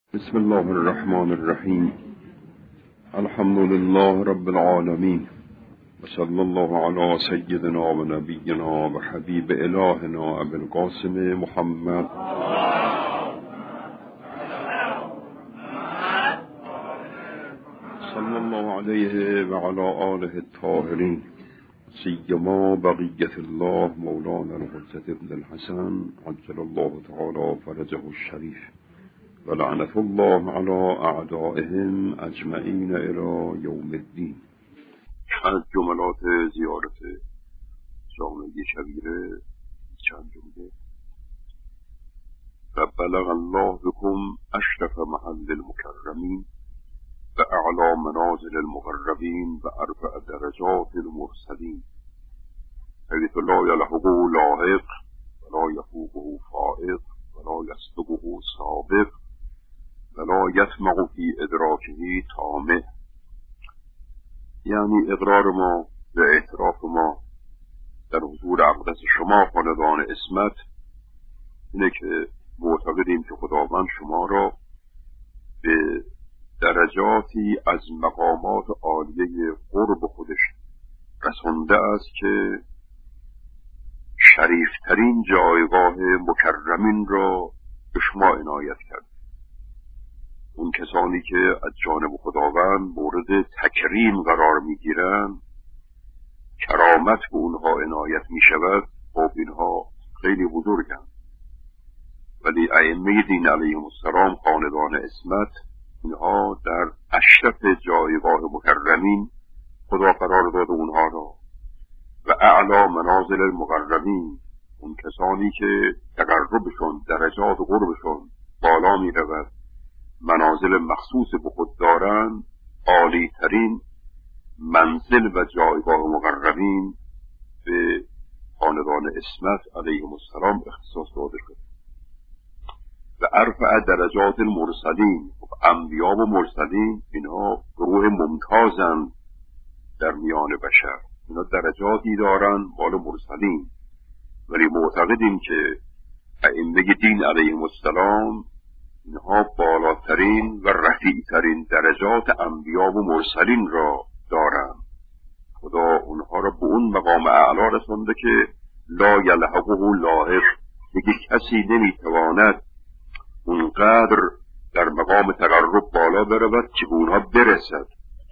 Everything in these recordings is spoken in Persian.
بسم الله الرحمن الرحیم. الحمد لله رب العالمین و صلی الله علی سیدنا و نبینا و حبیب الهنا ابی القاسم محمد صلی الله علیه و علی آله الطاهرین، سیما بقیت الله مولانا الحجة ابن الحسن عجل الله تعالی فرجه الشریف و لعنت الله علی اعدائهم اجمعین الی یوم الدین. از جملات زیارت جامعه شبیره چند جمله: و بلغ الله بكم اشرف محل المکرمین و اعلی منازل المقربین و ارفع درجات المرسلین، حیث لا یلحقه لاحق ولا یفوقه فائق ولا یسبقه سابق ولا یطمع فی ادراکه طامع. یعنی اقرار ما و اعتراف ما در حضور اقدس شما خاندان عصمت اینه که معتقدیم که خداوند شما را به درجاتی از مقامات عالیه قرب خودش رسانده است که شریفترین جایگاه مکرمین را به شما عنایت کرد. اون کسانی که از جانب خداوند مورد تکریم قرار میگیرند، کرامت به اونها عنایت میشود، خب اینها خیلی بزرگند. ولی ائمه دین علیهم السلام خاندان عصمت، اینها در اشرف جایگاه مکرمین خدا قرار داده اونها را. و اعلی منازل المقربین، اون کسانی که تقربشون، درجات قربشون بالا می رود، منازل مخصوص به خود دارند، عالی ترین منزل و جایگاه مقربین به خاندان عصمت علیهم السلام اختصاص داده شد. و ارفع درجات المرسلین، انبیا و مرسلین اینها گروه ممتازند در میان بشر، اینا درجاتی دارند مال مرسلین. ولی معتقدیم که ائمه دین علیهم السلام اینها بالاترین و رفیعترین درجات انبیا و مرسلین را دارند. خدا اونها را به اون مقام اعلا رسانده که لا یلحقه لاحق، دیگه کسی نمیتواند اونقدر در مقام تقرب بالا برود که به اونها برسد.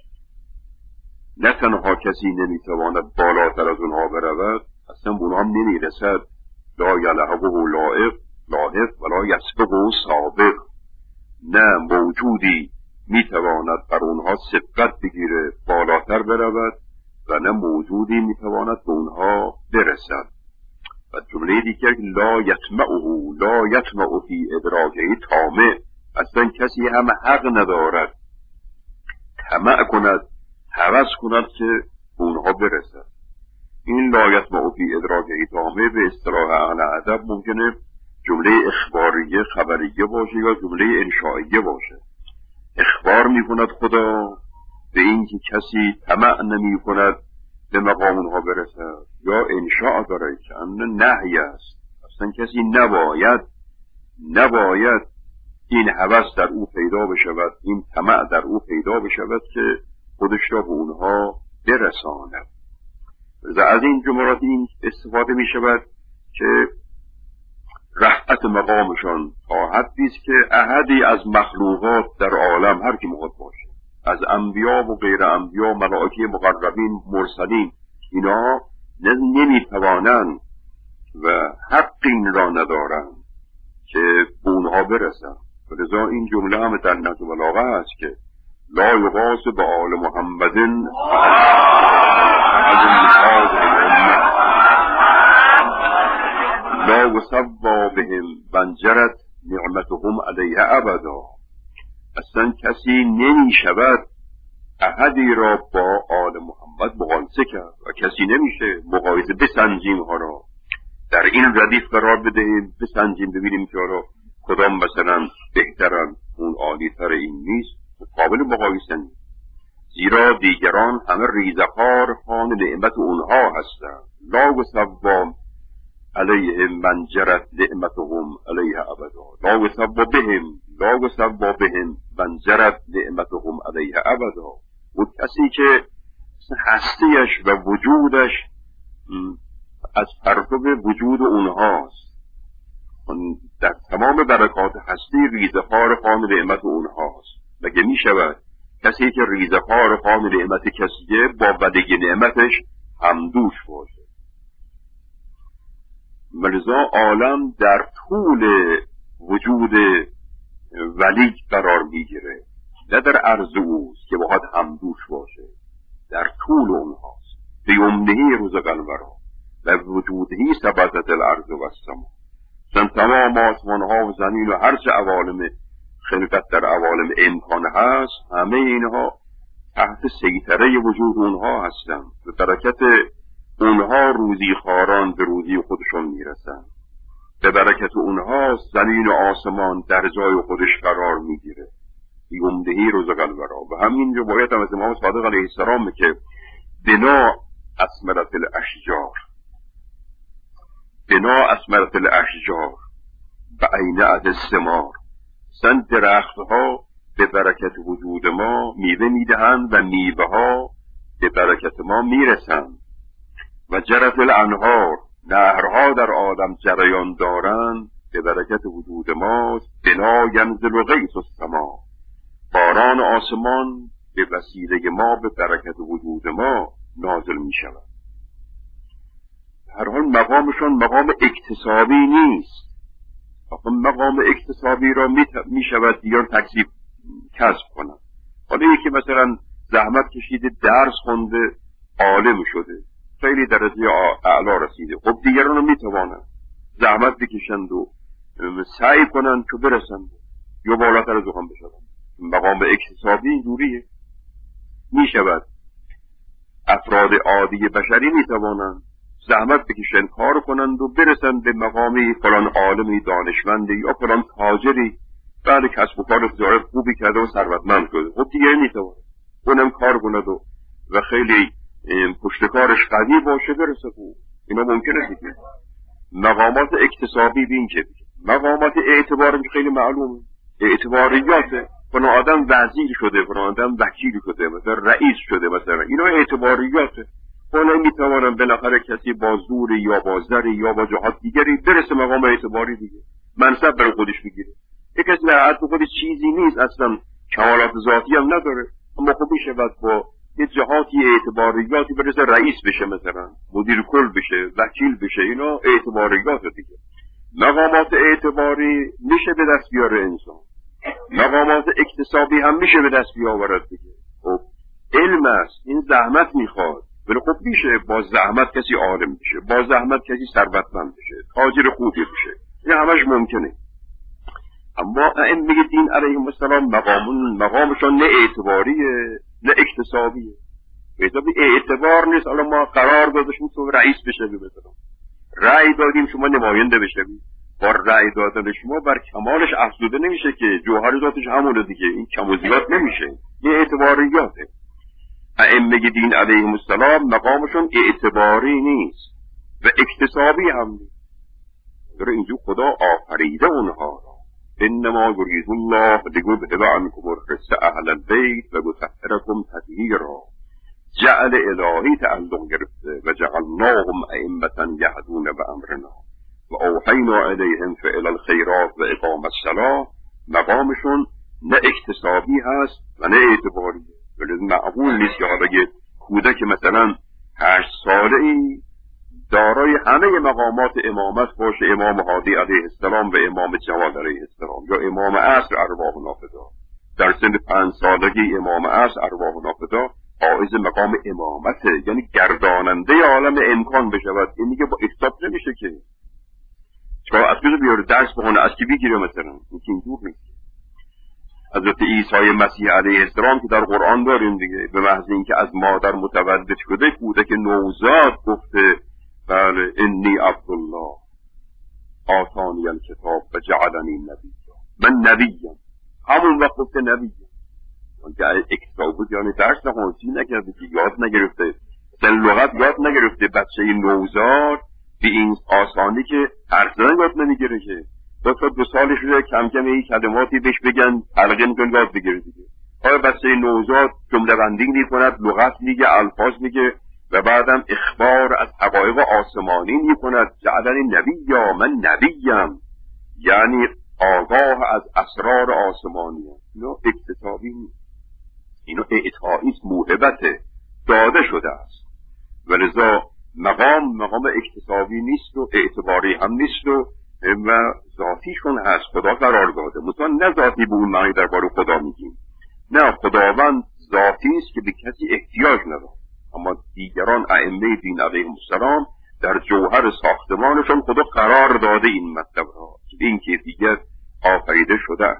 نه تنها کسی نمیتواند بالاتر از اونها برود، اصلا به اونها نمیرسد. لا یلحقه لاحق ولا یسبقه سابق، نه موجودی میتواند بر اونها سبقت بگیره بالاتر برود و نه موجودی میتواند به اونها برسد. و جمله دیگر لا یطمع فی ادراکه طامع، اصلا کسی هم حق ندارد طمع کند، هوس کند که به اونها برسد. این لا یطمع فی ادراکه طامع به اصطلاح اهل ادب ممکنه جمله اخباریه خبریه باشه یا جمله انشائیه باشه. اخبار می کند خدا به این که کسی طمع نمی کند به مقام اونها برسد، یا انشاء داره که نهی است، اصلا کسی نباید این هوس در او پیدا بشود، این طمع در او پیدا بشود که خودش را به اونها برساند. و از این جملات این استفاده می شود که رفعت مقامشان تا حدی است که احدی از مخلوقات در عالم هر کی مخاطب باشه، از انبیا و غیر انبیا، ملائکه مقربین، مرسلین، اینا نمیتوانند و حق این را ندارند که به اونها برسند. ولذا این جمله هم در نهج البلاغه است که لا یغاس به آل محمد لا وصوا بهم بنجرت نعمتهم علیه ابدا. اصلا کسی نمی شود احدی را با آل محمد مقایسه کرد و کسی نمیشه مقایسه بسنجیم ها را، در این ردیف قرار بدهیم، بسنجیم ببینیم که را کدام مثلا بهترن، اون عالی تر این نیست، قابل مقایسه نیست. زیرا دیگران همه ریزخوار خوان نعمت اونها هستند. لا وصوا علیهم من جرت نعمتهم علیه ابدا، لا وصوا بهم لا گسوا بهم من جرت نعمتهم علیه ابدا. و کسی که هستیش و وجودش از پرتو وجود اونهاست، در تمام برکات هستی ریزخوار خوان نعمت اونهاست. مگه می شود کسی که ریزخوار خوان نعمت کسیه با بدگی نعمتش همدوش باشه؟ ملزا عالم در طول وجود ولی قرار میگیره، نه در عرض اوست که باید همدوش باشه، در طول اونهاست. بیومنهی رزق الورا و وجودهی ثبتت الارض و السما. چون تمام آسمان ها و زمین و هرچه عوالم خلقت در عوالم امکان هست، همه اینها تحت سیطره وجود اونها هستند. به برکت اونها روزی خاران به روزی خودشون میرسن. به برکت اونها زمین و آسمان در جای خودش قرار میگیره. بیومدهی رزق الورا. و همین روایت هم از امام صادق علیه السلام که بنا اسمرت الاشجار، بنا اسمرت الاشجار به عینعت الثمار. سن درختها به برکت وجود ما میوه میدهند و میوه ها به برکت ما میرسند. و جرت الانهار، نهرها در آدم جریان دارند به برکت وجود ما. بنا ینزل غیث السما، باران آسمان به وسیله ما به برکت وجود ما نازل می شود. هر حال مقامشون مقام اکتسابی نیست. آخه مقام اکتسابی را می شود دیگر تکذیب کسب کنند. حالا یکی مثلا زحمت کشیده، درس خونده، عالم شده، خیلی درجه اعلا رسیده، خب دیگران رو می توانند زحمت بکشند و سعی کنند که برسند یا بالاتر از هم بشوند. مقام اکتسابی اینجوریه. می شود افراد عادی بشری می توانند زحمت بکشند، کار کنند و برسند به مقامی فلان عالمی دانشمندی یا فلان تاجری، بعد کسب و کار تجارت خوبی کرده و ثروتمند شده. خب دیگه می توانند اونم کار کند و خیلی پشتکارش قوی باشه برسه خوب. اینا ممکنه دیگه. مقامات اکتسابی بین که مقامات اعتبار خیلی معلومه، اعتباریاته. فلان آدم وزیر شده، فلان آدم وکیل شده، مثلا رئیس شده، مثلا اینا اعتباریاته. فلان میتوانن بالاخره کسی با زوری یا با زری یا با جهات دیگری برسه مقام اعتباری دیگه، منصب برای خودش بگیره. یک کسی در حد خودش چیزی نیست، اصلا کمالات ذاتی هم نداره، اما خب میشه بعد با یه جهاتی اعتباریاتی برسه رئیس بشه، مثلا مدیر کل بشه، وکیل بشه. اینا اعتباریات دیگه. مقامات اعتباری میشه به دست بیاره انسان، مقامات اکتسابی هم میشه به دست بیاورد دیگه. خب علم است، این زحمت میخواد، ولی خب میشه با زحمت کسی عالم بشه، با زحمت کسی ثروتمند بشه، تاجر خوبی بشه. این همش ممکنه. اما ائمه دین علیهم السلام مقامشون نه اعتباریه نه اکتسابیه. اعتبار نیست. الان ما قرار دادشیم تو رئیس بشه، مثلا رأی دادیم شما نماینده بشه، با رأی دادن شما بر کمالش افزوده نمیشه که جوهر ذاتش همونه دیگه، این کم و زیاد نمیشه، این اعتباریاته. ائمه دین علیهم السلام مقامشون اعتباری نیست و اکتسابی هم نیست. در اینجا خدا آفریده اونها را. انما یرید الله لیذهب عنکم الرجس اهل البیت و یطهرکم تطهیرا. جعل الهی تعلق گرفته و جعلناهم ائمة یهدون بامرنا و اوحینا الیهم فعل الخیرات و اقام الصلاة. مقامشون نه اکتسابی هست و نه اعتباری. ولی معقول نیست که حالا یه کودک مثلا 8 ساله‌ای دارای همه مقامات امامت باشه، امام هادی علیه السلام و امام جواد علیه السلام، یا امام عصر ارواح نافذه. در سن 5 سالگی امام عصر ارواح نافذه حائز مقام امامته، یعنی گرداننده عالم امکان بشود. این دیگه با احساب نمیشه که چرا از کجا بیاره درس بخونه، از کی بگیره مثلا؟ این که اینجور نیست. حضرت عیسی مسیح علیه السلام که در قرآن داریم دیگه، به محض اینکه از مادر متولد شده کودک نوزاد گفته بله انی عبدالله آتانی الکتاب و جعلنی نبیا، من نبیم. همون وقت گفته نبیم. که اکتاب بود، یعنی درس نخونسی نکرده که یاد نگرفته، در لغت یاد نگرفته. بچه نوزاد به این آسانی که حرف زدن یاد نمیگیره که دو سالش رو کم کم این کلماتی بهش بگن تلقین کن یاد بگیره دیگه. آیا بچه نوزاد جمله بندی میکند، لغت میگه، الفاظ میگه و بعدم اخبار از حقایق آسمانی میکند. جعلنی نبی یا من نبیم، یعنی آگاه از اسرار آسمانی. اینو اکتسابی نیست، اینو اعطاییست، موهبته، داده شده است. ولذا مقام اکتسابی نیست و اعتباری هم نیست و ذاتیشون هست، خدا قرار داده. مثلا نه ذاتی به اون معنی درباره خدا میگیم، نه، خداوند ذاتی است که به کسی احتیاج نداره. اما دیگران ائمه دین علیهم السلام در جوهر ساختمانشون خدا قرار داده این مطلب را که به این کیفیت آفریده شده.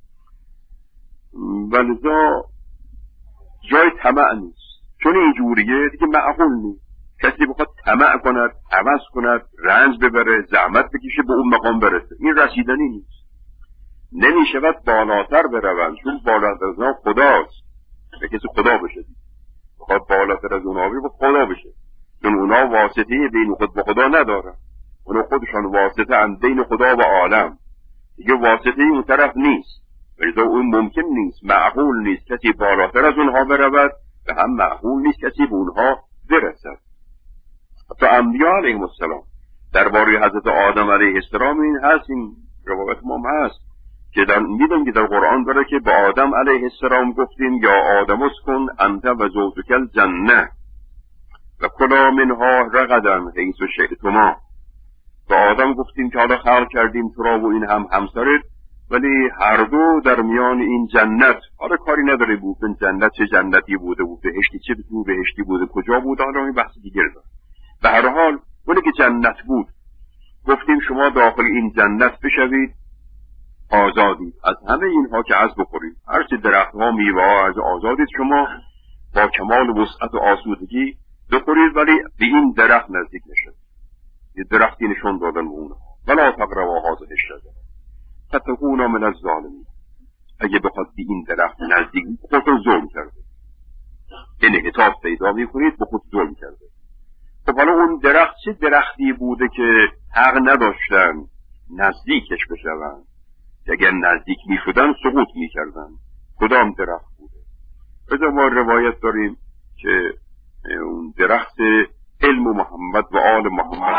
ولذا جای طمع نیست، چون اینجوریه دیگه معقول نیست کسی بخواد طمع کند، هوس کند، رنج ببره، زحمت بکشه به اون مقام برسه. این رسیدنی نیست. نمیشود بالاتر بروند، چون بالاتر از اونها خداست. به کسی خدا بشه، بخواد بالاتر از اونها به خدا بشه، چون اونها واسطه بین خود با خدا ندارن. اونها خودشان واسطه اند بین خدا و عالم، دیگه واسطه اون طرف نیست. ولی اون ممکن نیست، معقول نیست کسی بالاتر از اونها برود و هم معقول نیست کسی به اونها برسد. حتی انبیاء علیهم السلام درباره حضرت آدم علیه السلام این هست، این روایت ما هست که میدونم که در قرآن داره که با آدم علیه السلام گفتیم یا آدم اسکن انت و زوجک الجنه و کلا منها رغدا حیث شئتما. با آدم گفتیم که حالا خلق کردیم تو را و این هم همسرت، ولی هر دو در میان این جنت، حالا کاری نداره بود این جنت چه جنتی بوده بود، بهشتی چه بهشتی بوده، کجا بود، حالا این بحث دیگه داره. به هر حال ولی که جنت بود، گفتیم شما داخل این جنت بشوید، آزادید از همه اینها که از بخورید، هر چه درختها میوه ها از آزادید، شما با کمال وسعت و آسودگی بخورید، ولی به این درخت نزدیک نشد. یه درختی نشون دادن به اونها، ولا تقربوا هذه الشجره فتكونا من الظالمین. اگه بخواد به این درخت نزدیک خودتون ظلم کرده، انحطاط پیدا میکنید، به خود ظلم کرده. خب حالا اون درخت چه درختی بوده که حق نداشتن نزدیکش بشوند؟ اگر نزدیک می شدن سقوط می کردن. کدام درخت بوده؟ بذار ما روایت داریم که اون درخت علم محمد و آل محمد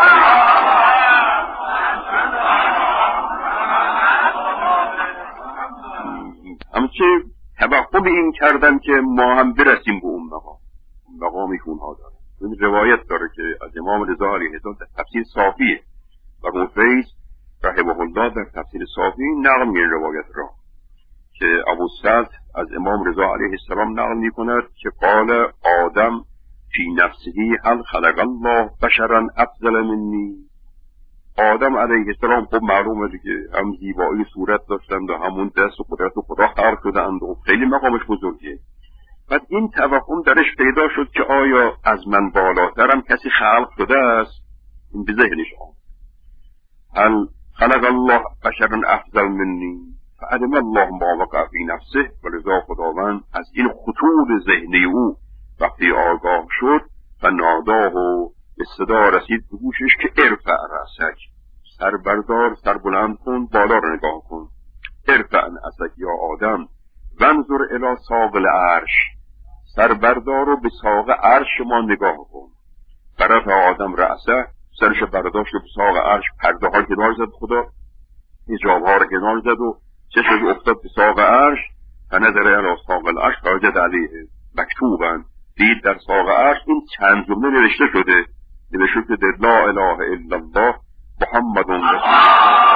همچه توقع این کردن که ما هم برسیم به اون مقامی که اونها دارن. این روایت داره که از امام رضا علیه السلام در تفسیر صافیه و مفیض رحمه الله در تفسیر صافی نقل می روایت را که ابو سعد از امام رضا علیه السلام نقل می کند که قال آدم فی نفسه هل خلق الله بشرا افضل منی. آدم علیه السلام خب معلومه دیگه هم زیبایی صورت داشتند و همون دست و قدرت و خدا خلق شدند و خیلی مقامش بزرگه. بعد این توهم درش پیدا شد که آیا از من بالاترم کسی خلق شده است؟ این به ذهنش آمد. هل خلق الله بشرا افضل منی فعلم الله ما وقع فی نفسه. ولذا خداوند از این خطور ذهنی او وقتی آگاه شد و ناداه و به صدا رسید به گوشش که ارفع رأسک، سر بردار، سر بلند کن، بالا رو نگاه کن. ارفع رأسک یا آدم وانظر الی ساق العرش، سر بردار و به ساق عرش ما نگاه کن. فرفع آدم رأسه، سرش برداشت و به ساق عرش، پرده ها کنار زد، خدا حجاب ها رو کنار زد و چشمش افتاد به ساق عرش. فنظر الی ساق العرش فوجد علیه مکتوبا، دید در ساق عرش این چند جمله نوشته شده لا اله الا الله محمد رسول الله.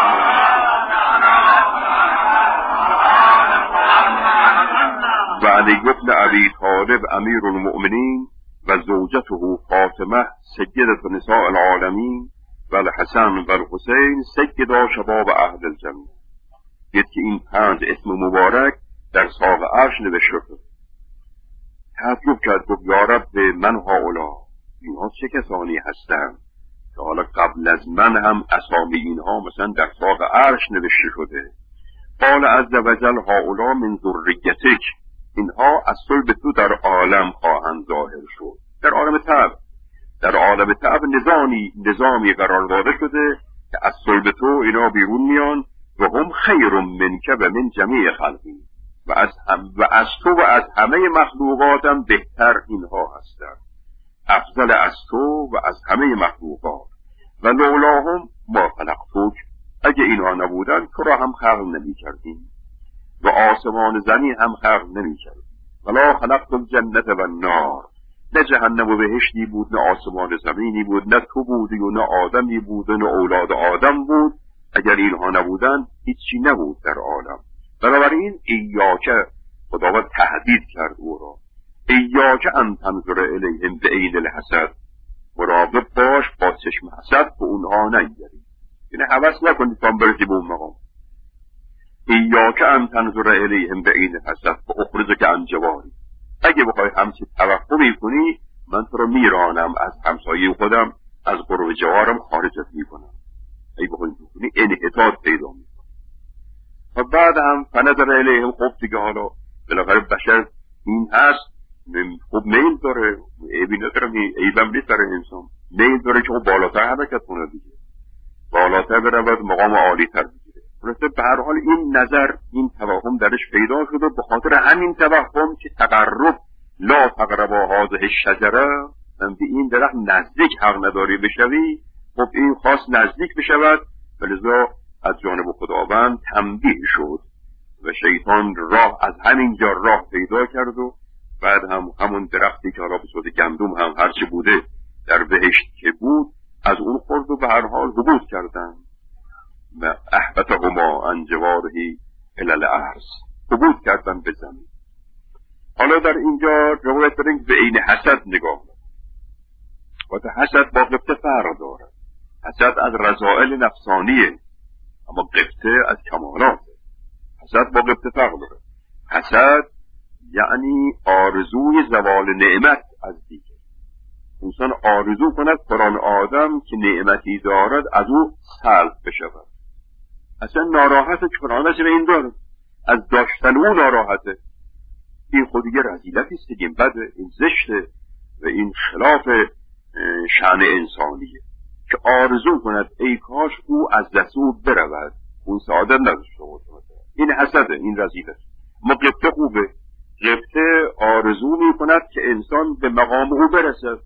و علی بن ابی طالب امیر المؤمنین و زوجته فاطمه سیدة نساء العالمین و الحسن و الحسین سیدا شباب اهل الجنه. دید که این 5 اسم مبارک در ساق عرش نوشته شده. تعجب کرد، گفت یا رب من هؤلاء، اینها چه کسانی هستند که حالا قبل از من هم اسامی اینها مثلا در ساق عرش نوشته شده. قال عز وجل هؤلاء من ذریتک، اینها از صلب تو در عالم خواهند ظاهر شد. در عالم طبع، در عالم طبع نظامی قرار داده شده که از صلب تو اینا بیرون میان و هم خیر منک و من جمیع خلقی، و از تو و از همه مخلوقاتم بهتر اینها هستند، افضل از تو و از همه مخلوقات. و لولاهم ما خلقتک، اگه اینها نبودن تو را هم خلق نمی کردیم و آسمان زمین هم خلق نمی کردیم. ولا خلقت الجنت و النار، نه جهنم و بهشتی بود، نه آسمان زمینی بود، نه تو بودی و نه آدمی بود و نه اولاد آدم بود. اگر اینها نبودن هیچی نبود در عالم. بنابراین ایاک، خداوند تهدید کرد او را، ایاک ان تنظر الیهم بعین الحسد، مراقب باش با چشم حسد به اونها نگری، یعنی هوس نکنید تا برسی به اون مقام. ایاک ان تنظر الیهم بعین الحسد و اخرجک عن جواری، اگه بخوای همچی توقعی کنی من تو رو میرانم از همسایه خودم، از قرب جوارم خارجت میکنم. اگه بخوای کنی انحطاط پیدا میکنه. و بعد هم فنظر الیهم، خب دیگه حالا بالاخره بشر این هست، خب میل داره، عیبی نداره، عیبم نیست در انسان، میل داره که خب بالاتر حرکت کنه دیگه، بالاتر برود، مقام عالی تر بگیره. درسته؟ به هر حال این نظر، این توهم درش پیدا شده، به خاطر همین توهم که تقرب، لا تقربا هذه الشجره، من به این درخت نزدیک حق نداری بشوی، خب این خواست نزدیک بشود، ولذا از جانب خداوند تنبیه شد و شیطان راه از همین جا راه پیدا کرد و بعد همون درختی که حالا به صورت گندم هم هرچی بوده در بهشت که بود از اون خورد و به هر حال حبوط کردن و احبطهما عن جواره الی الارض، حبوط کردن به زمین. حالا در اینجا روایت داریم به عین حسد نگاه و حسد با قبطه فرق داره. حسد از رذائل نفسانیه اما قبطه از کمالات. حسد با قبطه فرق داره. حسد یعنی آرزوی زوال نعمت از دیگر. انسان آرزو کند فلان آدم که نعمتی دارد از او سلب بشود، اصلا ناراحته که فلان به این دارد، از داشتن او ناراحته. این خودیه رذیلتی است دیگه، بده، این زشته و این خلاف شأن انسانیه که آرزو کند ای کاش او از دست او برود، اون سعادت نداشته باشه. این حسده، این رذیلت. ما قبطه خوبه، قبطه آرزو می کند که انسان به مقام او برسد،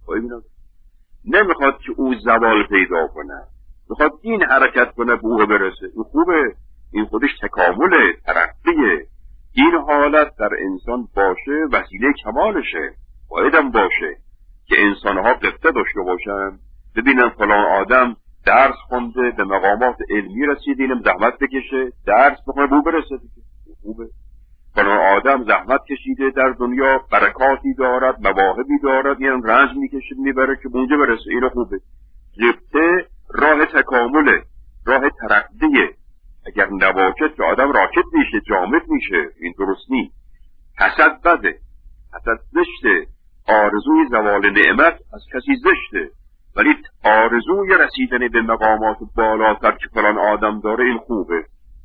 نمیخواد که او زوال پیدا کنه، میخواد این حرکت کنه به او برسه. این خوبه، این خودش تکامله، ترقیه. این حالت در انسان باشه وسیله کمالشه. بایدم باشه که انسانها قبطه داشته باشن، ببینن فلان آدم درس خونده، به مقامات علمی رسید، اینم زحمت بکشه درس بخونه به او برسه دیگه. خوبه. فلان آدم زحمت کشیده در دنیا، برکاتی دارد، مواهبی دارد، یعنی رنج میکشه میبره که اونجا برسه. اینو خوبه. قبطه راه تکامله، راه ترقیه. اگر نباشه که آدم راکت میشه، جامد میشه. این درست نیست. حسد بده، حسد زشته. آرزوی زوال نعمت از کسی زشته، ولی آرزوی رسیدن به مقامات بالاتر که فلان آدم داره این خوبه.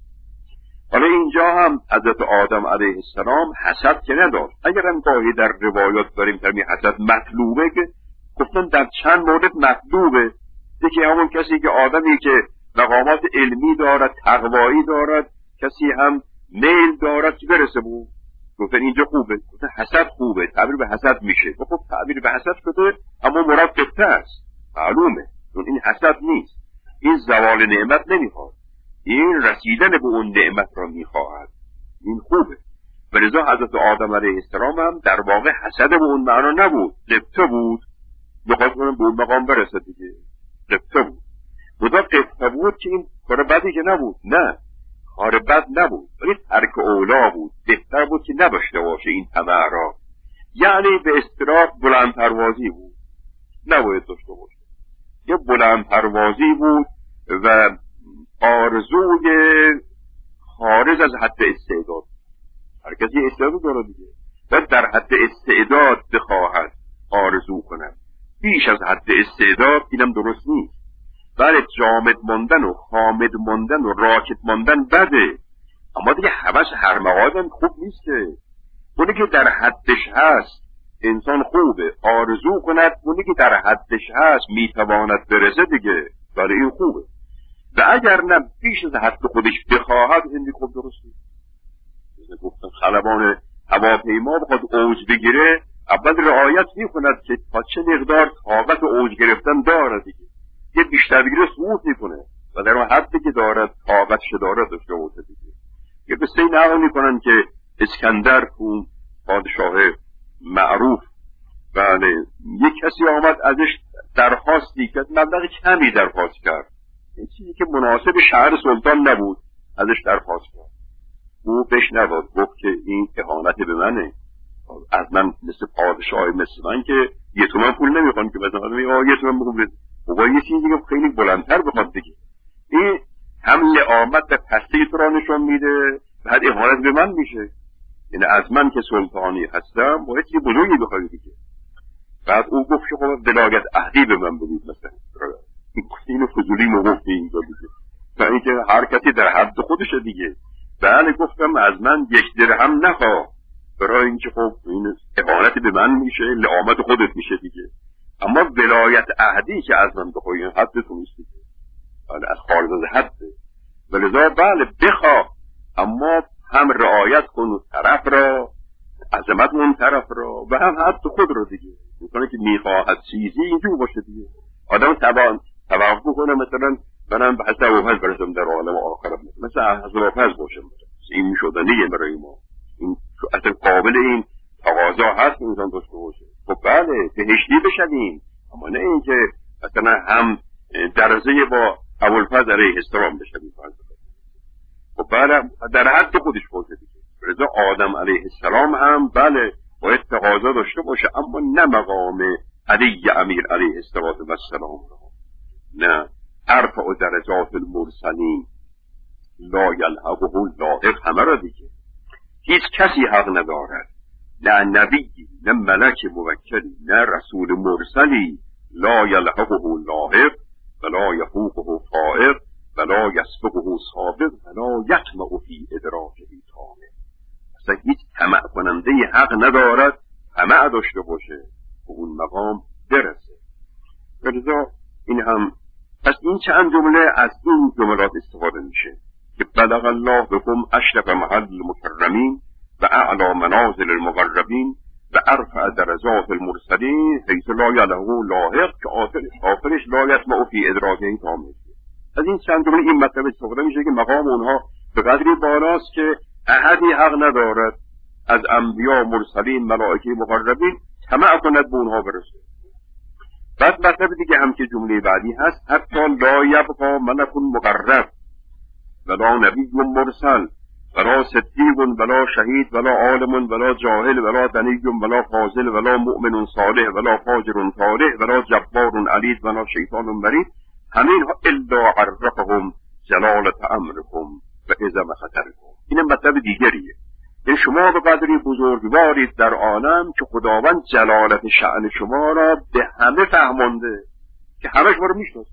حالا اینجا هم حضرت آدم علیه السلام حسد که نداشت. اگر هم گاهی در روایات داریم ترمی حسد مطلوبه، که گفتن در چند مورد مطلوبه. یکی همون کسی که آدمی که مقامات علمی دارد، تقوایی دارد، کسی هم میل دارد که برسه بود، گفتن اینجا خوبه. گفتن حسد خوبه، تعبیر به حسد میشه. خب تعبیر به حسد شده اما مراد قبطه است، معلومه. چون این حسد نیست، این زوال نعمت نمیخواد، این رسیدن به اون نعمت را میخواهد. این خوبه. ولذا حضرت آدم علیه السلام هم در واقع حسد به اون معنا نبود، قبطه بود. بخواست به اون مقام برسه دیگه، قبطه بود. بودا قبطه بود که این کار بدی که نبود، نه، کار بد نبود، ولی ترک اولا بود. بهتر بود که نداشته باشه این طمع را. یعنی به اصطلاح بلند پروازی بود، نباید داشته باشه. یه بلند پروازی بود و آرزوی خارج از حد استعداد. هر کسی استعداد داره دیگه، و در حد استعداد بخواهد آرزو کنند. بیش از حد استعداد اینم درست نیست. بله، جامد ماندن و خامد ماندن و راکت ماندن بده، اما دیگه حوث هر مقادم خوب نیست. که اونی که در حدش هست انسان خوبه، آرزو کند اونی که در حدش هست میتواند برسه دیگه، بله این خوبه. و اگر نه بیش از حد خودش بخواهد این خب درسته. گفتم خلبان هواپیما بخواد اوج بگیره اول رعایت میکند که تا چه مقدار طاقت اوج گرفتن داره دیگه. یه بیشتر بگیره سقوط میکنه و در اون حدی که دارد طاقتش داره داشته باشه دیگه. یه قصه نقل میکنن که اسکندر اون پادشاه معروف بله یک کسی آمد ازش درخواستی که مبلغ کمی درخواست کرد، این چیزی که مناسب شهر سلطان نبود ازش درخواست کرد. او بهش نداد، گفت که این اهانت به منه، از من مثل پادشاه مثل من که یه تومن پول نمیخوان که مثلا یه تومن بگم بابا یه چیزی که خیلی بلندتر بخواد بگه. این هم لعامت و پستی تو را نشون میده، بعد اهانت به من میشه. یعنی از من که سلطانی هستم باید یه بزرگی بخوایی دیگه. بعد او گفت که خب ولایت عهدی به من بدید مثلا. اینو فضولی مگفتی اینجا دیگه، تا اینکه هر کسی در حد خودشه دیگه. بله گفتم از من 1 درهم نخواه، برای اینکه خب این اهانت به من میشه، لعامت خودت میشه دیگه. اما ولایت عهدی که از من بخوای این حدتون نیست دیگه، بله از خارج از حده. ولذا بله بخواه، اما هم رعایت کن طرف را، عظمت اون طرف را و هم حد خود را دیگه. میکنه که میخواهد چیزی اینجور باشه دیگه. آدم توقع کنه مثلا منم به حسب وفاز برسم در عالم آخرت، مثلا حسب وفاز باشم، این میشدنیه برای ما. این اصلا قابل این تقاضا هست که انسان داشته باشه. خب بله بهشتی بشویم، اما نه اینکه مثلا هم درزه با ابوالفضل علیه السلام بشویم. خب بله در حد خودش باشه دیگه. رضا آدم علیه السلام هم بله باید تقاضا داشته باشه، اما نه مقام علی امیر علیه السلام، نه ارفع درجات المرسلین لا یلحقه لائق، همه را دیگه. هیچ کسی حق ندارد، نه نبی نه ملک موکلی نه رسول مرسلی لا یلحقه لائق ولا یفوقه فائق ولا یسبقه سابق ولا یطمع فی ادراکه طامع. اصلا هیچ طمع کننده حق ندارد طمع داشته باشه و اون مقام برسه. ولذا این هم پس این چند جمله از این جملات استفاده میشه که بلغ الله بكم اشرف محل المکرمین و اعلی منازل المقربین و ارفع درجات المرسلین حیث لا یلحقه لائق که آخرش لا یطمع فی ادراکه طامع. از این چند جمله این مطلب استفاده میشه که مقام اونها به قدری بالاست که احدی حق ندارد از انبیا مرسلین ملائکه مقربین طمع کند به اونها برسه. بعد مطلب دیگه هم که جمله بعدی هست حتی لا یبقى ملک مقرب ولا نبی مرسل ولا صدیق ولا شهید ولا عالم ولا جاهل ولا دنی ولا فاضل ولا مؤمن صالح ولا فاجر طالح ولا جبار عنید ولا شیطان مرید، همین الا عرفهم جلالت امرکم و عظم خطرکم. این مطلب دیگریه. یعنی شما به قدری بزرگوارید در عالم که خداوند جلالت شأن شما را به همه فهمانده که همه شما رو میشناسه.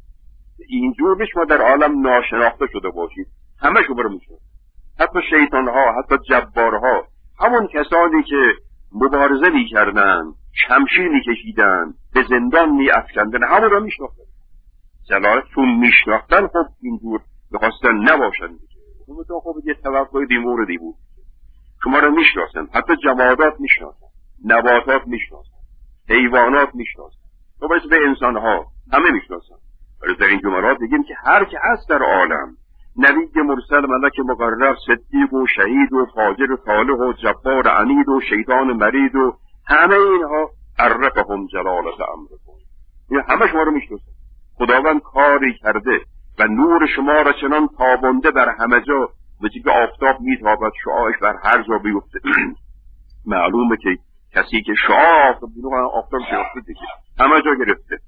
اینجور نیست شما در عالم ناشناخته شده باشید، همه شما رو میشناسه، حتی شیطانها، حتی جبارها، همون کسانی که مبارزه میکردن، شمشیر میکشیدن، به زندان میافکندن، همون رو میشناختن. جلالتشون میشناختن، خب اینجور میخواستن نباشن دیگه. خب یه توقع دیموردی بود. شما رو میشناسن، حتی جمادات میشناسن، نباتات میشناسن، حیوانات میشناسن، تو باید به انسانها همه میشناسن. ولی در این جملات بگیم که هر که هست در عالم، نبی مرسل، ملک مقرب، صدیق و شهید و فاجر و صالح و جبار عنید و شیطان مرید و همه اینها عرفهم جلالت امرکم، این همه شما رو میشناسن. خداوند کاری کرده و نور شما را چنان تابنده در همه جا وقتی که آفتاب میتابد شعاعش بر هر جا بیفته. معلومه که کسی که شعاع آفتاب گرفته دیگه همه جا گرفته.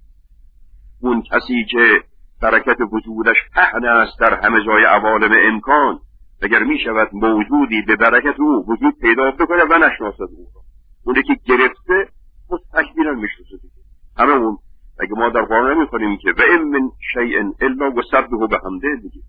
اون کسی که برکت وجودش پهن است در همه جای عوالم امکان، اگر میشود موجودی به برکت او وجود پیدا بکنه و نشناسد او، اونی که گرفته مستقیما میشناسه دیگه. همه اون اگه ما در قرآن نمیخونیم که و ان من شیء الا وسبحه بحمده دیگه.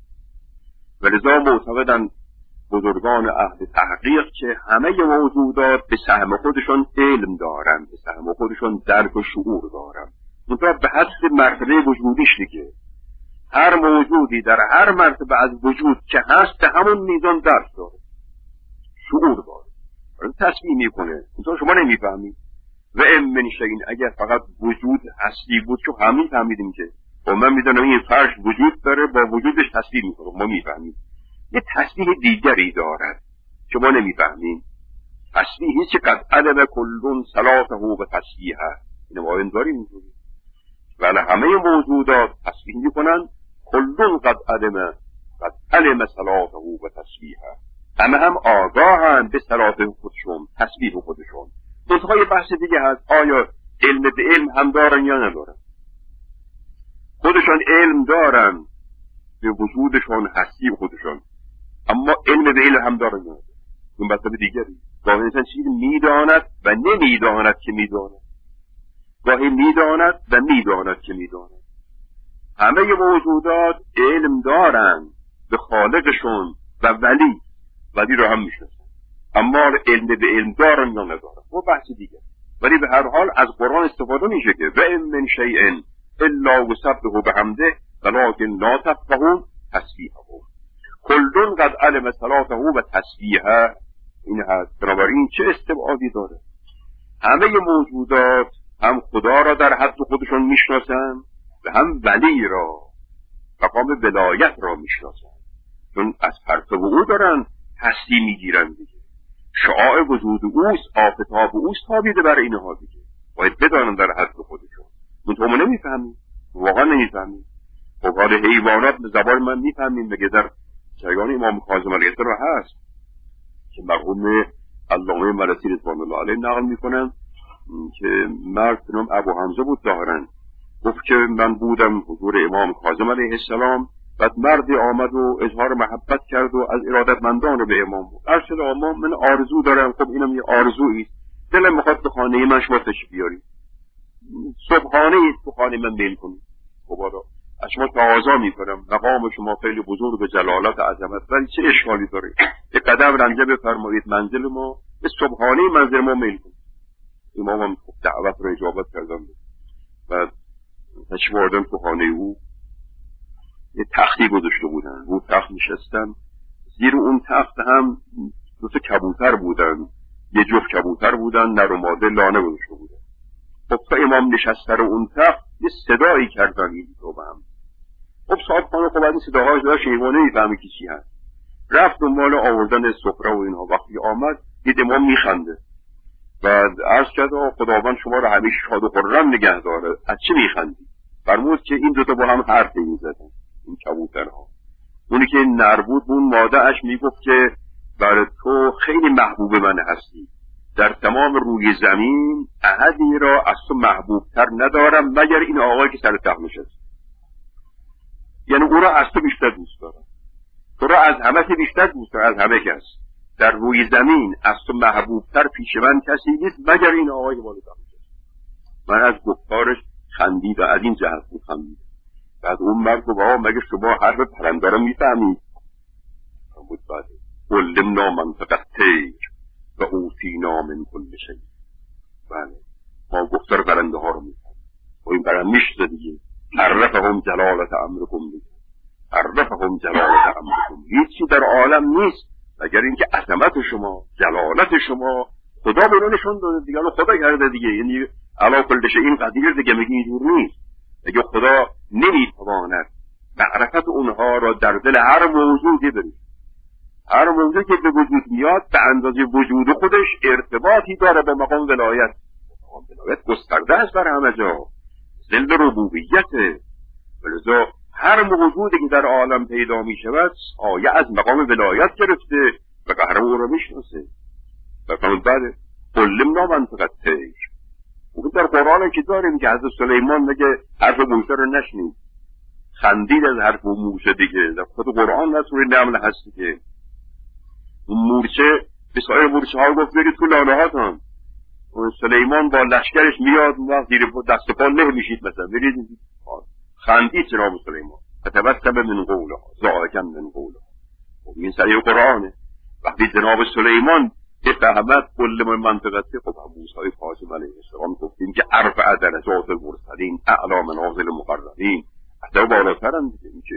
ولذا معتقدن بزرگان اهل تحقیق که همه موجودات به سهم خودشون علم دارن، به سهم خودشون درک و شعور دارن، منتها به حد مرتبه وجودیش دیگه. هر موجودی در هر مرتبه از وجود که هست به همون میزان درک داره، شعور داره، تصمیم میکنه. اینطور شما نمیفهمید. و من شیء، اگر فقط وجود هستی بود که همین فهمیدیم که و من میدونم این فرش وجود داره، با وجودش تصدیق میکنه، ما میفهمیم. یه تصدیق دیگری دارد که ما نمیفهمیم. تصدیقی که قد علم کلون صلاته و تصدیحه، اینو ما داریم اینجوری. ولی همه موجودات تصدیق میکنن کلون قد علم صلاته و تصدیحه، همه هم آگاهن به صلات خودشون، تصدیق خودشون. دوستای بحث دیگه هست، آیا علم به علم هم دارن یا ندارن؟ خودشون علم دارن به وجودشون، هستی خودشون، اما علم به علم هم دارن یا ندارن؟ اون مطلب دیگری. گاهی انسان چیزی میداند و نمیداند که میداند، گاهی میداند و میداند که میداند. همه موجودات علم دارن به خالقشون و ولی رو هم میشناسن، اما علم به علم دارن یا ندارن و بحث دیگه. ولی به هر حال از قرآن استفاده میشه که و من شیء الا یسبح بحمده ولکن لا تفقهون تسبیحه کل قد علم صلاته و تسبیحه. این هست. بنابراین چه استبعادی داره؟ همه موجودات هم خدا را در حد خودشون میشناسن و هم ولی را، مقام ولایت را میشناسن، چون از پرتو او دارن هستی میگیرن دیگه. شعاع وجود اوست، آفتاب اوست تابیده بر اینها دیگه. باید بدانن در حد خودشون. منطقه ما نمیفهمیم، واقعا نمیفهمیم. خب حال حیوانات به زبان من میفهمیم. بگه در شایگان امام کاظم علیه السلام هست که مرحوم علامه مرسی رضوان الله علیه نقل میکنن که مرد به نام ابو حمزه بود ظاهرا، گفت که من بودم حضور امام کاظم علیه السلام، بعد مردی آمد و اظهار محبت کرد و از ارادتمندان رو به امام بود. ارشد امام من آرزو دارم. خب اینم یه آرزویی، دلم میخواد به خانه من شما تشریف بیارید، صبحانه تو خانه من میل کنید. خب از شما تقاضا میکنم، مقام شما خیلی بزرگ به جلالت و عظمت، ولی چه اشکالی داره یه قدم رنجه بفرمایید منزل ما، به صبحانه منزل ما میل کنید. امام هم دعوت رو اجابت کردن و تشریف آوردن تو خانه او. یه تختی گذاشته بودن، رو تخت نشستن، زیر اون تخت هم دو تا کبوتر بودن، یه جفت کبوتر بودن، نر و ماده لانه گذاشته بودن. خب تا امام نشسته رو اون تخت یه صدایی کردن این دو به هم. خب صاحب خانه خب این صداهاش داشت ایمانه میفهمه که چی هست. رفت دنبال آوردن سفره و اینها. وقتی آمد دید امام میخنده و عرض کرد خداوند شما رو همیشه شاد و خرم نگه داره، از چی میخندی؟ فرمود که این دوتا با هم حرف میزدن، این کبوترها. اونی که نر بود اون ماده اش میگفت که برای تو خیلی محبوب من هستی، در تمام روی زمین احدی را از تو محبوب تر ندارم مگر این آقایی که سر تخت نشست. یعنی او را از تو بیشتر دوست دارم، تو را از همه بیشتر دوست دارم، از همه کس در روی زمین از تو محبوب تر پیش من کسی نیست مگر این آقایی که بالا تخت نشست. من از گفتارش خندید و از این جهت بود خندید. بعد اون مرد گفت مگه شما حرف پرنده را میفهمید؟ بود بعد علمنا منطق الطیر و اوتینا من کل شیء. بله ما گفتار پرنده ها رو میفهمیم و این پرنده میشته دیگه. عرفهم جلالت امرکم دیگه، عرفهم جلالت امرکم. هیچی در عالم نیست مگر اینکه عظمت شما، جلالت شما خدا به نشون داده دیگه. خدا کرده دیگه، یعنی علا کل شیء قدیر دیگه. میگه اینجور نیست. اگه خدا نمیتواند معرفت اونها را در دل هر موجودی برید، هر موجودی که به وجود میاد به اندازه وجود خودش ارتباطی داره به مقام ولایت. مقام ولایت گسترده است بر همه جا، ظل ربوبیته. ولذا هر موجودی که در عالم پیدا می شود آیه از مقام ولایت گرفته و قهرم او را میشناسه. و بعد علمنا منطق الطیر. اون در قرآن که داریم که حضرت سلیمان میگه حرف موسی رو نشنید، خندید از حرف موسی دیگه. در خود قرآن در سوره نمل هستی که اون مورچه به سایر مورچه ها گفت برید تو لانه هاتون. اون سلیمان با لشکرش میاد و زیر دست و پا له میشید مثلا، برید. خندید جناب سلیمان فتبسم من قولها ضاحکا من قولها. این سریع قرآنه. وقتی جناب سلیمان فهمت کل من منطقتی، خب هم موسی کاظم علیه السلام گفتیم که ارفع درجات المرسلین اعلی منازل مقربین، اصلا بالاترن دیگه. این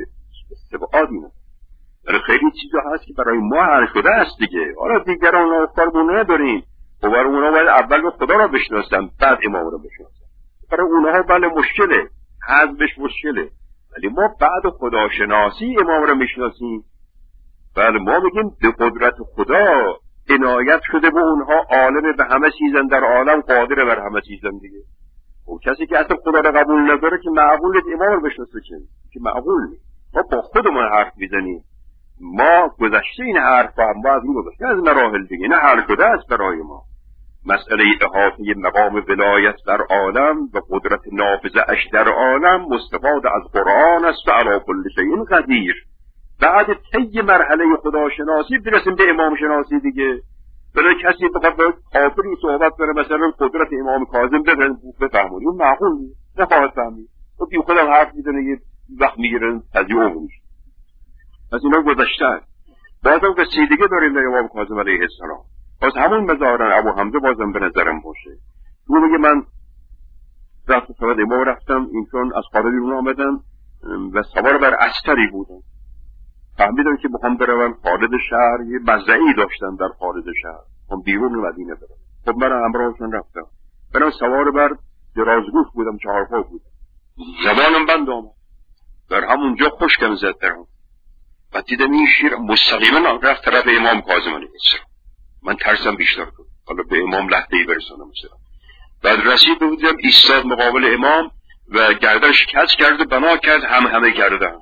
ابعادی نداره. ولی خیلی چیزا هست که برای ما حل شده است دیگه. حالا دیگران افکارمون نداریم. و برای اونها باید اول به خدا را بشناسن، بعد امام را بشناسن. برای اونها بله مشکله، حذفش مشکله، ولی ما بعد خداشناسی امام را میشناسیم. بله ما میگیم به قدرت خدا عنایت شده به اونها، عالم به همه چیزن در عالم، قادر بر همه چیزن دیگه. و کسی که اصلا خدا را قبول نداره که معقول نیست امام را بشناسه، که معقول نیست. ما با خودمون حرف میزنیم، ما گذشته این حرف ما از این گذشته از مراحل دیگه، نه حل شده است برای ما. مسئله احاطه مقام ولایت در عالم و قدرت نافذه اش در عالم مستفاد از قرآن است و علی کل شیء قدیر. بعد طی مرحله خداشناسی برسیم به امام شناسی دیگه. برای کسی بخواد به کافری صحبت کنه مثلا قدرت امام کاظم بفهمونی، اون معقول نیست، نخواهد فهمید. و بی خودم حرف میزنه یه وقت میگیرن تضییع میشه. از اینا گذشته است. بازم قصه دیگه داریم در امام کاظم علیه السلام. باز همون مزارن ابو حمزه بازم به نظرم باشه. اون میگه من رفت سواد امام رفتم، این چون از خانه بیرون آمدن و سوار بر استری بودن. فهمیدم که بخوام برم خارج شهر، یه مزرعه‌ای داشتن در خارج شهر، هم بیرون مدینه برم. خب من همراهشون رفتم. برام سوار بر درازگوش بودم، چهارپا بودم. زبانم بند آمد. در همونجا خشکم زد درم. و دیدم این شیر مستقیما رفت طرف امام کاظم علیه السلام. من ترسم بیشتر بود، حالا به امام لحظه‌ای برسانم مثلا. بعد رسید بودم ایستاد مقابل امام و گردنش کج کرد و بنا کرد، همه کردن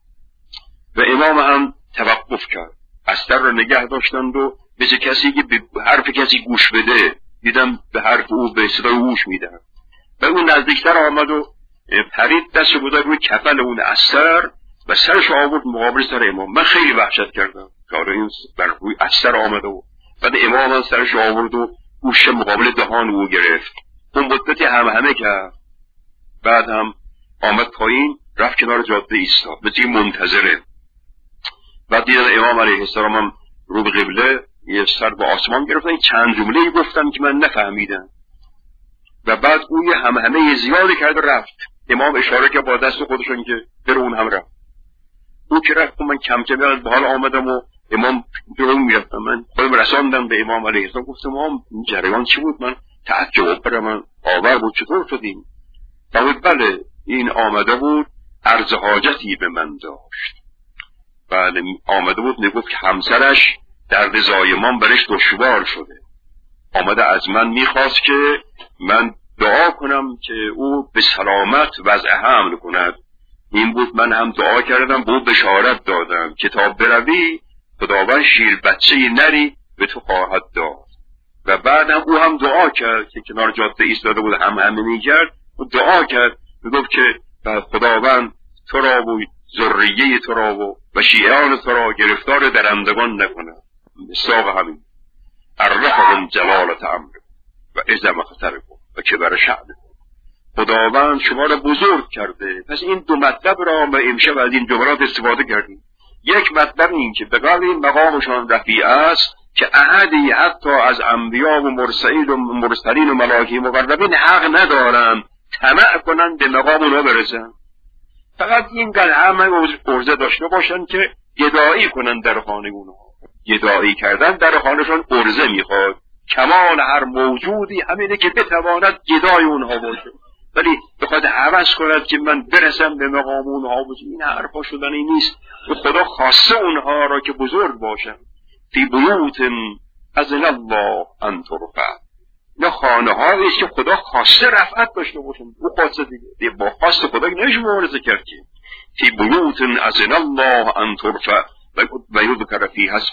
و امام هم توقف کرد. استر رو نگه داشتند و مثل کسی که به حرف کسی گوش بده، دیدم به حرف او به صدای گوش میدن. و اون نزدیکتر آمد و پرید دست بود روی کفل اون استر و سرش آورد مقابل سر امام. من خیلی وحشت کردم که این بر روی استر آمده و بعد امام هم سرش آورد و گوش مقابل دهان او گرفت. اون مدتی همه کرد. بعد هم آمد پایین، رفت کنار جاده ایستاد مثل منتظره. بعد دیدن امام علیه السلام هم رو به قبله یه سر به آسمان گرفتن، چند جمله گفتن که من نفهمیدم و بعد اون همه زیادی کرد و رفت. امام اشاره که با دست خودشون که بره، اون هم رفت. اون که رفت من کم کم به حال آمدم و امام درون میرفتم. من خودم رساندم به امام علیه السلام، گفتم امام این جریان چی بود؟ من تعجب برم، من آور بود چطور شدیم؟ فرمود بله این آمده بود عرض حاجتی به من داشت. بله آمده بود میگفت که همسرش درد زایمان برش دشوار شده، آمده از من میخواست که من دعا کنم که او به سلامت وضع حمل کند. این بود من هم دعا کردم، به او بشارت دادم که تا بروی خداوند شیر بچه نری به تو خواهد داد. و بعدم او هم دعا کرد که کنار جاده ایستاده بود، همه میگرد و دعا کرد، میگفت که خداوند تو را و ذریه تو را و شیعان تو را گرفتار درندگان نکند. مصداق همین عرفهم جلالت امر و عظم خطرکم و کبر شأنکم. خداوند شما را بزرگ کرده. پس این دو مطلب را ما امشب از این جملات استفاده کردیم. یک مطلب این که به قدر این مقامشان رفیع است که احدی حتی از انبیا و مرسلین و ملائکه مقربین حق ندارن طمع کنن به مقام اونا برسن. فقط این همه عرضه داشته باشن که گدایی کنن در خانه اونها. گدایی کردن در خانهشان عرضه میخواد. کمال هر موجودی همینه که بتواند گدای اونها باشه، ولی بخواد عوض کند که من برسم به مقام اونها باشه، این حرفا شدنی نیست. و خدا خواسته اونها را که بزرگ باشن. فی بیوت اذن الله ان ترفع. نه خانه هایی است که خدا خواسته رفعت داشته باشن. او خواسته دیگه با خواست خدا که نمیشه مبارزه کرد که. فی بیوت اذن الله ان ترفع و یذکر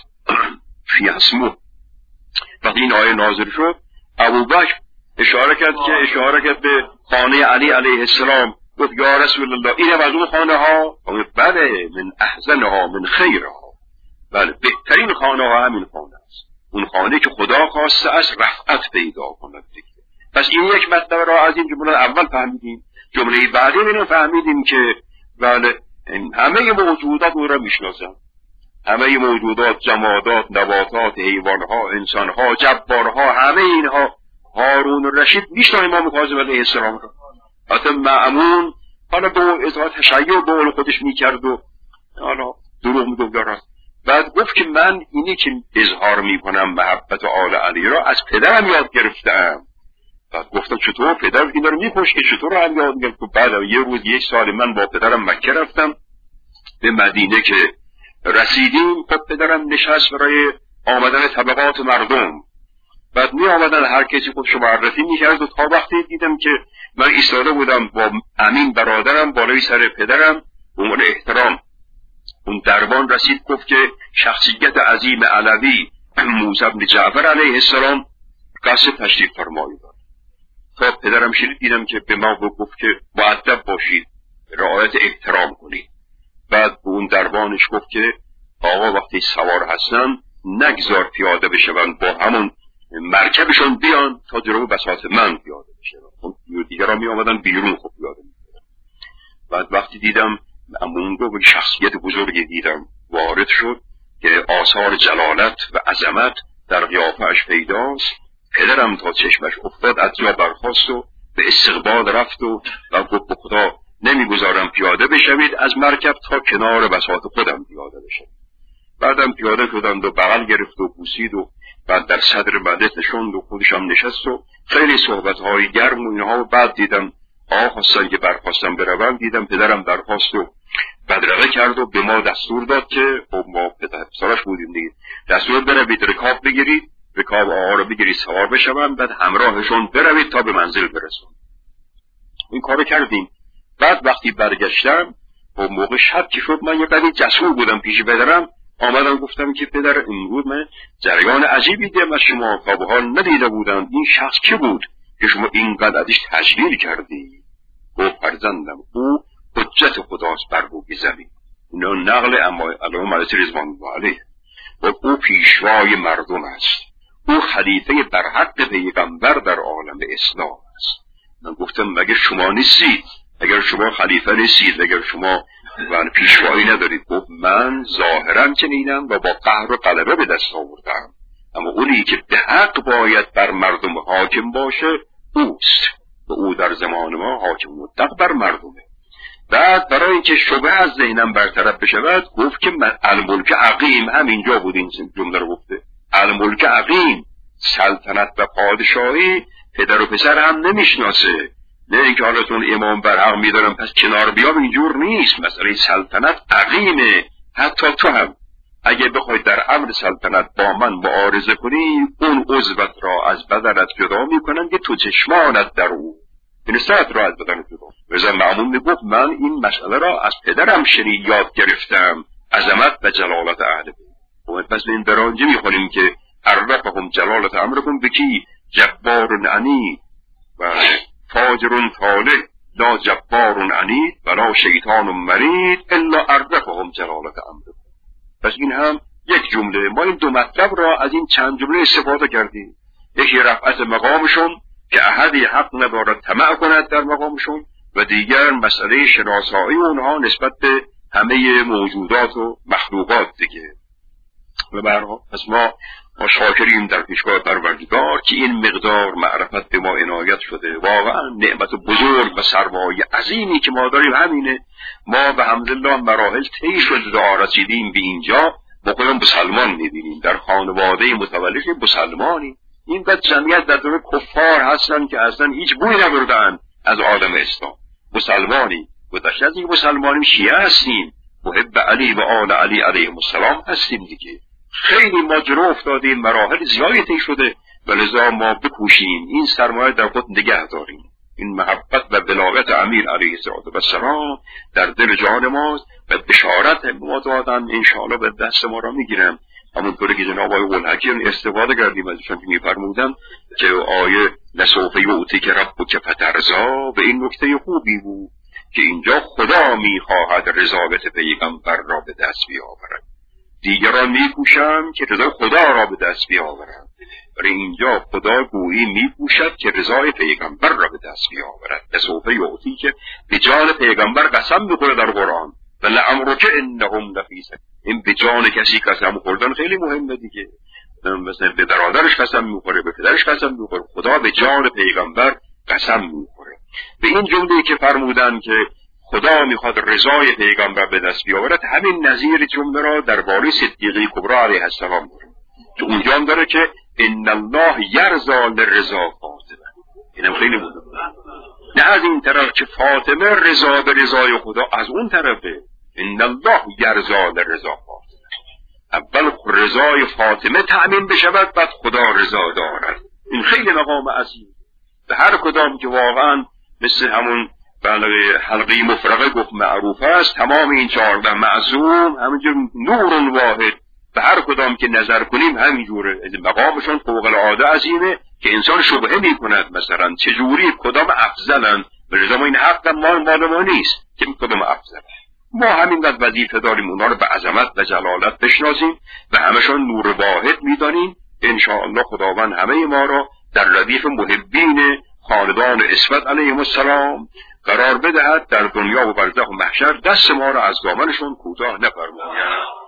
فی اسمه. وقتی این آیه نازل شد ابوبکر اشاره کرد به خانه علی علیه السلام، گفت یا رسول الله این از اون خانه ها؟ بله من احسنها من خیرها. بله بهترین خانه ها همین خانه است، اون خانه که خدا خواسته است رفعت پیدا کند دیگه. پس این یک مطلب را از این جمله اول فهمیدیم. جمله بعدی اینو فهمیدیم که بله همه موجودات او را میشناسن. همه موجودات، جمادات، نباتات، حیوانها، انسانها، جبارها، همه اینها. هارون الرشید میشناسه امام کاظم علیه السلام را. حتی مأمون حالا به اطاعت تشیع به قول خودش میکرد و حالا دروغ میگفت. بعد گفت که من اینی که اظهار میکنم محبت آل علی را از پدرم یاد گرفتم. بعد گفتم چطور پدر اینا رو میپوش که چطور هم یاد گرفت؟ بعد یه روز 1 سال من با پدرم مکه رفتم به مدینه که رسیدیم، خب پدرم نشست برای آمدن طبقات مردم. بعد می آمدن هر کسی خودشو معرفی میکرد و تا وقتی دیدم که من ایستاده بودم با امین برادرم بالای سر پدرم به عنوان احترام، اون دربان رسید گفت که شخصیت عظیم علوی موسی بن جعفر علیه السلام قصد تشریف فرمایی داد. تا پدرم شنید دیدم که به ما گفت که مؤدب باشید، رعایت احترام کنید. بعد به اون دربانش گفت که آقا وقتی سوار هستن نگذار پیاده بشون، با همون مرکبشون بیان تا جلو بساط من پیاده بشون. دیگران می آمدن بیرون خب پیاده می‌شدن. بعد وقتی دیدم اون دو شخصیت بزرگی دیدم وارد شد که آثار جلالت و عظمت در قیافه‌اش پیداست، پدرم تا چشمش افتاد از جا برخاست و به استقبال رفت و گفت به خدا نمیگذارم پیاده بشوید از مرکب تا کنار بساط خودم پیاده بشم. بعدم پیاده شدند و بغل گرفت و بوسید و بعد در صدر مجلس نشوند و خودشم نشست و خیلی صحبت‌های گرم و اینها. و بعد دیدم خواستن که برخواستم بروم، دیدم پدرم درخواست و بدرقه کرد و به ما دستور داد که ما پسرش بودیم دیگه، دستور بروید رکاب بگیرید، رکاب آقا رو بگیرید سوار بشوند، بعد همراهشون بروید تا به منزل برسون. این کارو کردیم. بعد وقتی برگشتم و موقع شب که شد، من یه قدری جسور بودم پیش پدرم، آمدم گفتم که پدر امروز من جریان عجیبی دیدم از شما، تا به حال ندیده بودم. این شخص کی بود که شما اینقدر ازش تجلیل کردی؟ گفت فرزندم او حجت خداست بر روی زمین. اینا نقل علامه ملک رضوان الله علیه. و او پیشوای مردم است، او خلیفه برحق پیغمبر در عالم اسلام است. من گفتم مگر شما نیستید؟ اگر شما خلیفه نیستید، اگر شما پیشوایی ندارید؟ گفت من ظاهرا چنینم و با قهر و غلبه به دست آوردم، اما اونی که به حق باید بر مردم حاکم باشه اوست و او در زمان ما حاکم مطلق بر مردمه. بعد برای اینکه شبه از ذهنم برطرف بشود گفت که من الملک عقیم، همینجا بود این جمله رو گفته، الملک عقیم، سلطنت و پادشاهی پدر و پسر هم نمیشناسه. نه اینکه حالتون امام برحق میدارم پس کنار بیام، اینجور نیست. مسئله سلطنت عقیمه. حتی تو هم اگه بخوای در امر سلطنت با من معارضه کنی، اون عضوت را از بدنت جدا میکنن که تو چشمانت در او، این سرت را از بدنت جدا. رضا مأمون میگفت من این مسئله را از پدرم شنید یاد گرفتم، عظمت و جلالت اهل بیت. پس این برانجه میخونیم که عرفهم جلالت امرکم بکی جبار عنید و فاجر طالع لا جبار عنید ولا شیطان مرید الا عرفهم جلالت امرکم. پس این هم یک جمله. ما این دو مطلب را از این چند جمله استفاده کردیم. یکی رفعت مقامشون که احدی حق ندارد طمع کند در مقامشون، و دیگر مسئله شناسایی اونها نسبت به همه موجودات و مخلوقات دیگه. و برها پس ما شاکریم در پیشگاه پروردگار که این مقدار معرفت به ما عنایت شده. واقعا نعمت بزرگ و سرمایه عظیمی که ما داریم همینه. ما به حمدالله مراحل طی شده تا رسیدیم به اینجا، با خودم مسلمان میبینیم، در خانواده متولد مسلمانی. این قد جمعیت در دور کفار هستن که اصلا هیچ بوی نبردن از عالم اسلام. مسلمانی و داشت از این مسلمانیم شیعه هستیم، محب علی و آل علی علیهم السلام هستیم دیگه. خیلی ما جلو افتادیم، مراحل زیادی طی شده، ولذا ما بکوشیم این سرمایه در خود نگه داریم. این محبت و بلاغت امیر علیه السلام در دل جان ماست و بشارت ما دادن، انشاءالله به دست ما را میگیرم. همونطوری که جناب آقای قلحکیان استفاده کردیم ازشان که میفرمودن که آیه لسوف یعطیک ربک فترضی، به این نکته خوبی بود که اینجا خدا میخواهد رضایت پیغمبر را به دست بیاورد. دیگران میکوشند که رضای خدا را به دست بیاورند، برای اینجا خدا گویی میکوشد که رضای پیغمبر را به دست بیاورد. لسوف یعطیک به جان پیغمبر قسم میخوره در قرآن، و لعمرک انهم لفی سکر. این به جان کسی قسم خوردن خیلی مهمه دیگه. مثلا به برادرش قسم میخوره، به پدرش قسم میخوره، خدا به جان پیغمبر قسم میخوره. به این جمله که فرمودن که خدا میخواد رضای پیغمبر به دست بیاورد، همین نظیر جمله را درباره صدیقه کبری علیه السلام داره که اونجا هم داره که ان الله یرضی لرضا فاطمه. اینم خیلی مهمه، نه از این طرف که فاطمه رضا به رضای خدا، از اون طرفه ان الله یرضی لرضا فاطمه. اول رضای فاطمه تأمین بشود، بعد خدا رضا دارد. این خیلی مقام عظیم. به هر کدام که واقعا مثل همون حلقه مفرقه گفت معروف است، تمام این 14 معصوم همینجور نور واحد، به هر کدام که نظر کنیم همینجوره. مقامشون فوق العاده عظیمه که انسان شبهه می کند مثلا چجوری کدام افضلن، به رضا این حق مال ما نیست که کدام افضل. ما همین قد وظیفه داریم اونا رو به عظمت و جلالت بشناسیم و همشون نور واحد میدانیم. انشاءالله خداوند همه ما را در ردیف محبین خاندان اسمت علیهم السلام قرار بدهد، در دنیا و برزخ و محشر دست ما را از دامنشون کوتاه نفرماید.